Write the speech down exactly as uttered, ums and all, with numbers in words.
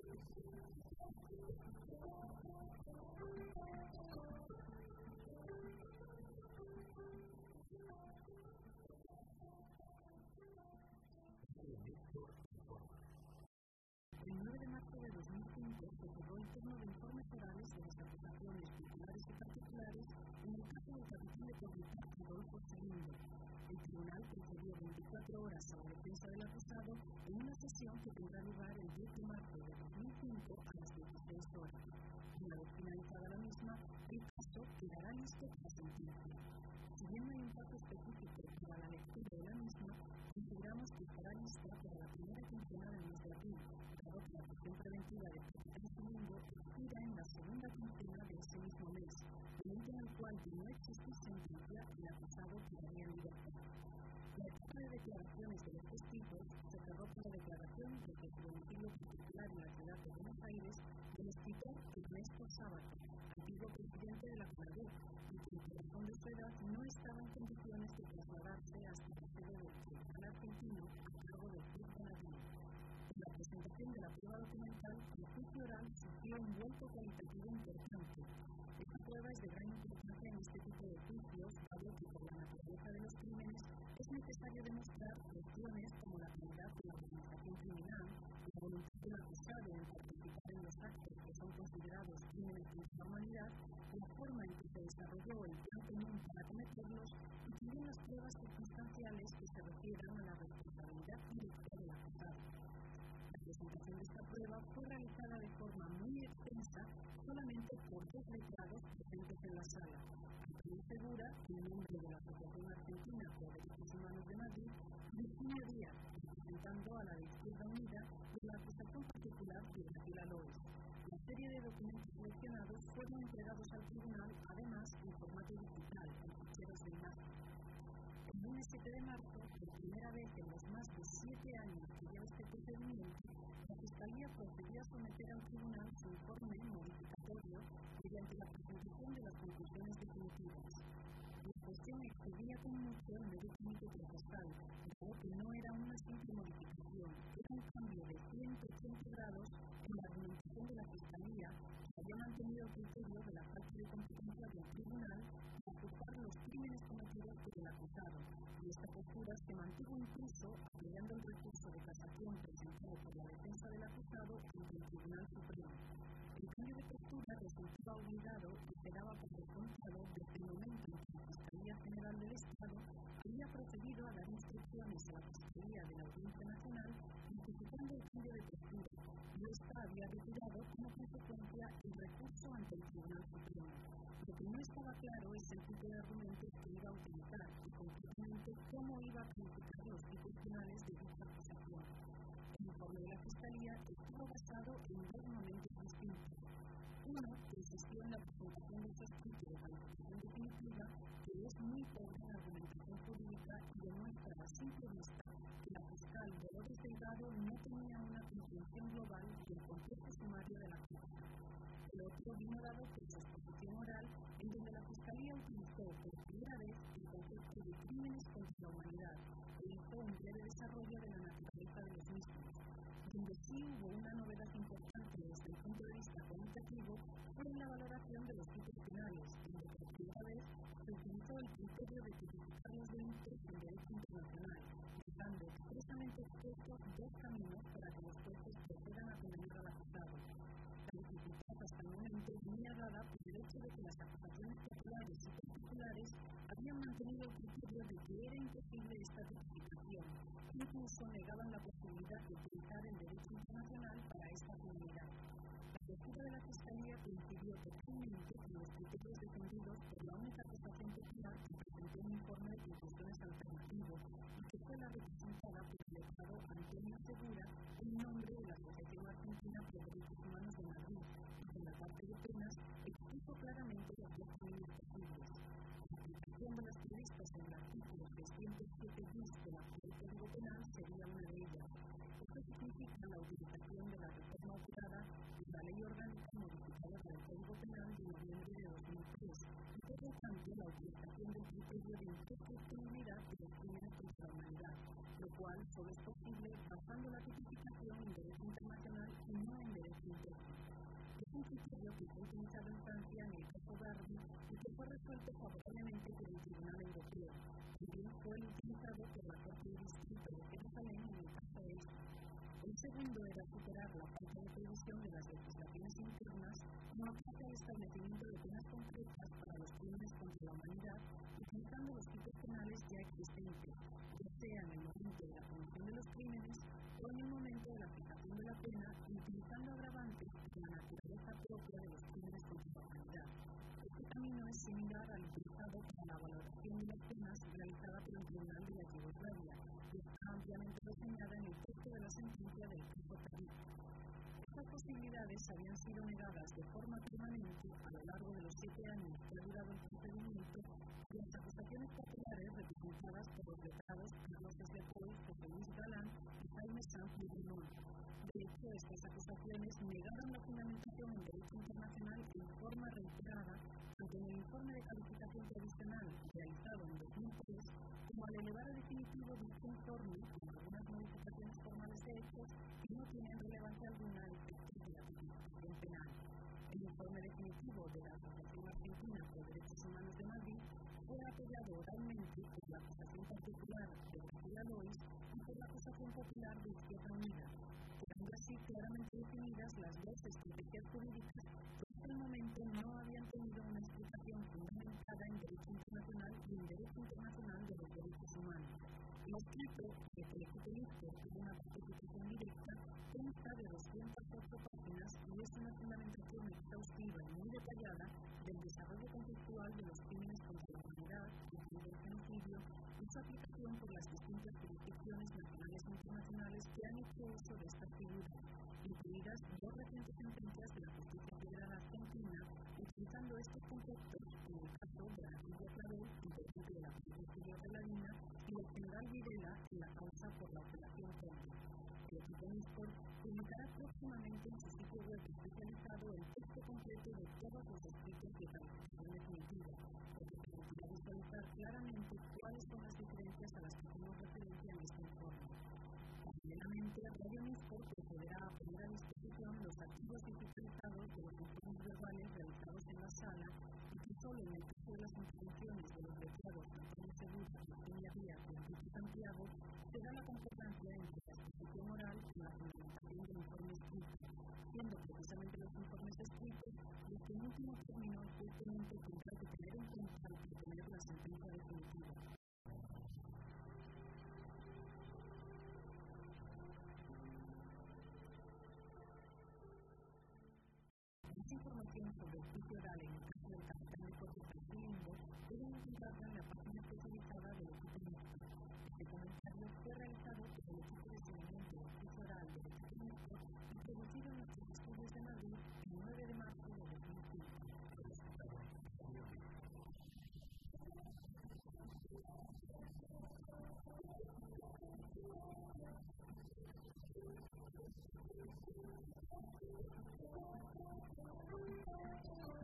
El nueve de marzo de dos mil cinco se cerró el turno de informes orales de las acusaciones populares y particulares en el caso del capitán de Corrientes, Rodolfo Segundo. El tribunal concedió veinticuatro horas a la defensa del acusado en una sesión que tendrá lugar el diez de marzo de dos mil cinco a las dieciséis horas. Una vez finalizada la misma, el caso quedará listo para sentencia. Si bien no hay un plazo específico para la lectura de la misma, consideramos que estará lista para la primera quincena del mes de abril, dado que la prisión preventiva de Capitán Segundo expira en la segunda quincena de ese mismo mes, momento en el cual, de no existir sentencia, el acusado quedaría en libertad. La etapa de declaraciones de los testigos se cerró con la declaración de que su domicilio particular en la ciudad de Buenos Aires del escritor Ernesto Sábato, antiguo presidente de la CONADEP, y que por razón de su edad no estaba en condiciones de trasladarse hasta la sede del tribunal argentino a cargo del juez Bonadío. En la presentación de la prueba documental, el juicio oral sufrió un vuelco cualitativo importante. Esta prueba es de gran importancia en este tipo de juicios, dado que por la naturaleza de los crímenes es necesario demostrar cuestiones como la calidad de la organización criminal, la voluntad del acusado en participar en los actos que son considerados crímenes contra la humanidad, la forma en que se desarrolló el plan común para cometerlos y también las pruebas circunstanciales que se refieran a la responsabilidad directa del acusado. La presentación de esta prueba fue realizada de forma muy extensa solamente por dos letrados presentes en la sala: Antonio Segura, en nombre de la Asociación Argentina por Derechos Humanos de Madrid, y Virginia Díaz, representando a la de Izquierda Unida de la acusación particular de Gabriela Loes. La serie de documentos seleccionados fueron entregados al tribunal, además en formato digital, en ficheros de imagen. El lunes siete de marzo, por primera vez en los más de siete años que lleva este procedimiento, la Fiscalía procedió a someter al tribunal su informe modificatorio mediante la presentación de las conclusiones definitivas. La cuestión excedía con mucho el medio químico procesal, dado que no era una simple modificación, era un cambio de ciento ochenta grados en la argumentación de la Fiscalía, que había mantenido el criterio de la falta de competencia del tribunal para juzgar los crímenes cometidos por el acusado, y esta postura se mantuvo incluso apoyando el recurso de casación presentado por la defensa del acusado ante el Tribunal Supremo. El cambio de postura resultaba obligado y se daba por descontado desde el momento en que la Fiscalía General del Estado había procedido a dar instrucciones a la Fiscalía de la Audiencia Nacional justificando el cambio de postura, y esta había retirado como consecuencia el recurso ante el Tribunal Supremo. Lo que no estaba claro es el tipo de argumentos que iba a utilizar y concretamente cómo iba a calificar los tipos penales de dicha acusación. El informe de la Fiscalía estuvo basado en dos momentos distintos. Uno, que insistió en la presentación de su escrito de calificación definitiva, que es muy pobre en argumentación jurídica y demuestra a simple vista que la fiscal Dolores Delgado no tenía una comprensión global del contexto sumario de la causa. El otro vino dado por su exposición oral, en donde la Fiscalía utilizó por primera vez el concepto de crímenes contra la humanidad e hizo un breve desarrollo de la naturaleza de los mismos. Donde sí hubo una novedad importante desde el punto de vista cualitativo fue en la valoración de los tipos penales, donde por primera vez se utilizó el criterio de tipificar los delitos en derecho internacional, dejando expresamente expuestos dos caminos para que los jueces procedan a condenar al acusado. La dificultad hasta el momento venía dada por el hecho de que las acusaciones populares y particulares habían mantenido el criterio de que era imposible esta tipificación, incluso negaban la posibilidad de utilizar el derecho internacional para esta comunidad. La postura de la Fiscalía coincidió totalmente con los criterios defendidos por la única acusación popular que presentó un informe de conclusiones alternativo y que fue la representada por el letrado Antonio Segura en nombre de la Asociación Argentina por Derechos Humanos de Madrid, y en la parte de penas expuso claramente las dos caminos posibles. La aplicación de las previstas en el artículo trescientos siete bis de la Código Penal sería una de ellas. Esto significa la utilización de la reforma operada de la Ley Orgánica Modificadora del Código Penal de noviembre de dos mil tres, y por que fue utilizado en Francia en el caso Garbi y que fue resuelto favorablemente por el Tribunal Europeo. También fue el utilizado por la Corte de Distrito de Jerusalén en el caso Eichmann. El segundo era superar la falta de previsión de las legislaciones internas como aplica el establecimiento de penas concretas para los crímenes contra la humanidad, utilizando los tipos penales ya existentes, ya sea en el momento de la comisión de los crímenes o en el momento de la aplicación de la pena, y utilizando agravantes de la naturaleza propia de los crímenes contra la humanidad. Este camino es similar al utilizado para la valoración de las penas realizada por el Tribunal de la Yugoslavia, que está ampliamente reseñada en el texto de la sentencia del caso Tariq. Estas posibilidades habían sido negadas de forma permanente a lo largo de los siete años que ha durado el procedimiento por las acusaciones populares representadas por los letrados Carlos Eslepoy, José Luis Galán y Jaime Sanz de Limón. De hecho, estas acusaciones negaron la fundamentación en derecho internacional en forma reiterada, tanto en el informe de calificación provisional realizado en dos mil tres, como al elevar a definitivo dicho informe con algunas modificaciones formales de hechos que no tienen relevancia alguna a efectos de la tipificación penal. El informe definitivo de la Asociación Argentina por Derechos Humanos de Madrid fue apoyado oralmente por la acusación particular de García Lois y por la acusación popular de Izquierda Unida, quedando así claramente definidas las dos estrategias jurídicas que hasta el momento no habían tenido una explicación fundamentada en derecho internacional y en derecho internacional de los derechos humanos. El escrito de Felipe Líster, que es una participación directa, consta de doscientas ocho páginas y es una fundamentación exhaustiva y muy detallada del desarrollo conceptual de los crímenes contra la humanidad, incluido el genocidio, y su aplicación por las distintas jurisdicciones nacionales e internacionales que han hecho uso de estas figuras, incluidas dos recientes sentencias de la Justicia Federal Argentina, utilizando estos conceptos en el caso de la Lidia Clavel, integrante de la Policía de la Lina, y el general Videla en la causa por la Operación Cóndor. El equipo Nistor publicará próximamente en su sitio web especializado el texto completo de todos los escritos de calificación definitiva, lo que permitirá visualizar claramente cuáles son las diferencias a las que hacemos referencia en este informe. Paralelamente, Radio Nistor procederá a poner a disposición los archivos digitalizados de los informes verbales realizados en la sala y que solo en el caso de las intervenciones de los letrados Antonio Segura, Virginia Díaz y Enrique Santiago se da la concordancia entre la exposición oral y la fundamentación del informe escrito, siendo precisamente los informes escritos los que en último término el juez tendrá que tener en cuenta al proponer la sentencia definitiva. Más información sobre el juicio oral en el caso del capitán de Corte Lindo pueden encontrarla en la página especializada del equipo Nistor. Este comentario fue realizado por el equipo de seguimiento del juicio oral del equipo Nistor y producido en nuestros estudios de Madrid el nueve de marzo de dos mil cinco. Thank you.